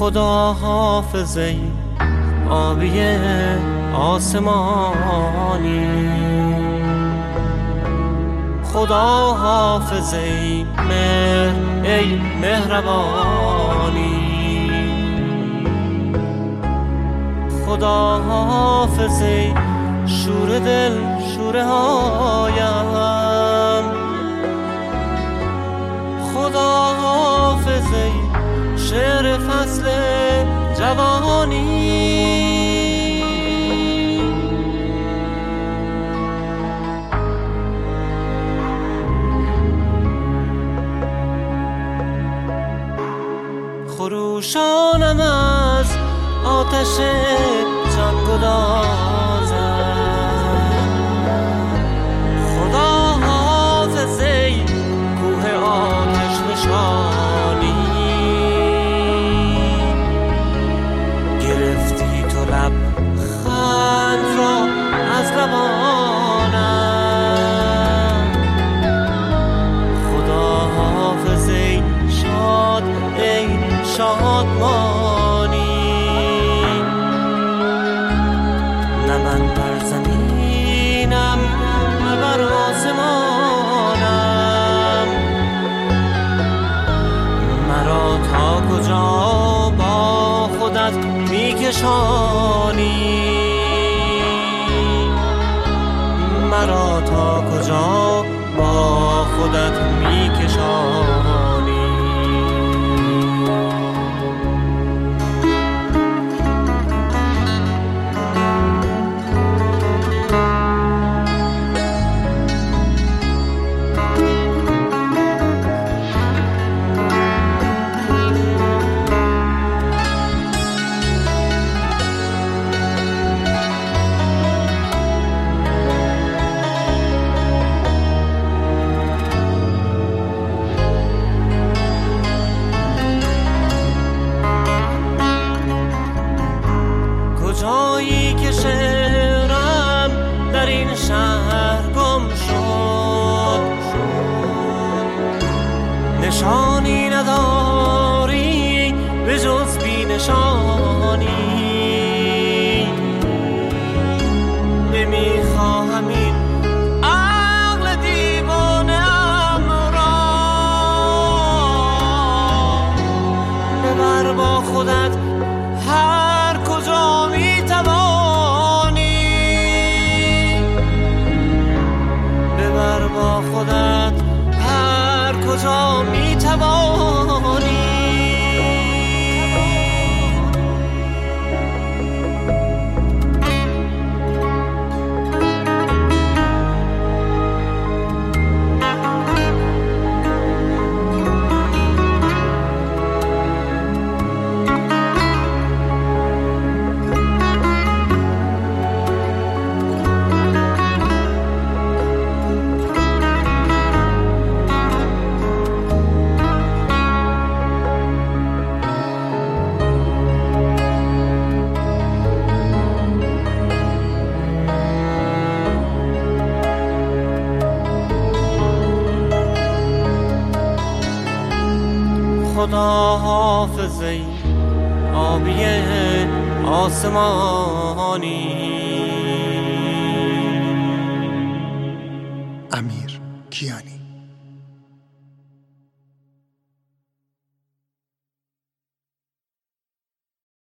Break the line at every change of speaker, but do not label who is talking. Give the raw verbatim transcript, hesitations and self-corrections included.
خدا حافظه آبی آسمانی، خدا حافظ ای مهر ای مهربانی، خدا حافظ ای شور دل شوره هایم، خدا حافظ ای شعر فصل جوانی. خروشانم از آتش جانگدازم، خدا حافظ ای کوه آتش نشانی، گرفتی تو لب خند را از لبانم، خدا حافظ ای شاد ای شادمانی، نه من بر زمینم نه بر آسمانم، مرا تا کجا با خودت میکشانی، مرا تا کجا با خودت میکشانی. جایی که شعرم در این شهر گم شد، نشانی نداری به جز بی نشانی، نمیخواهم این عقل دیوانه‌ام را ببر با خودت هر کجا میتوانی، ببر با خودت هر کجا میتوانی. خدا حافظ ای آبی آسمانی.
امیر کیانی.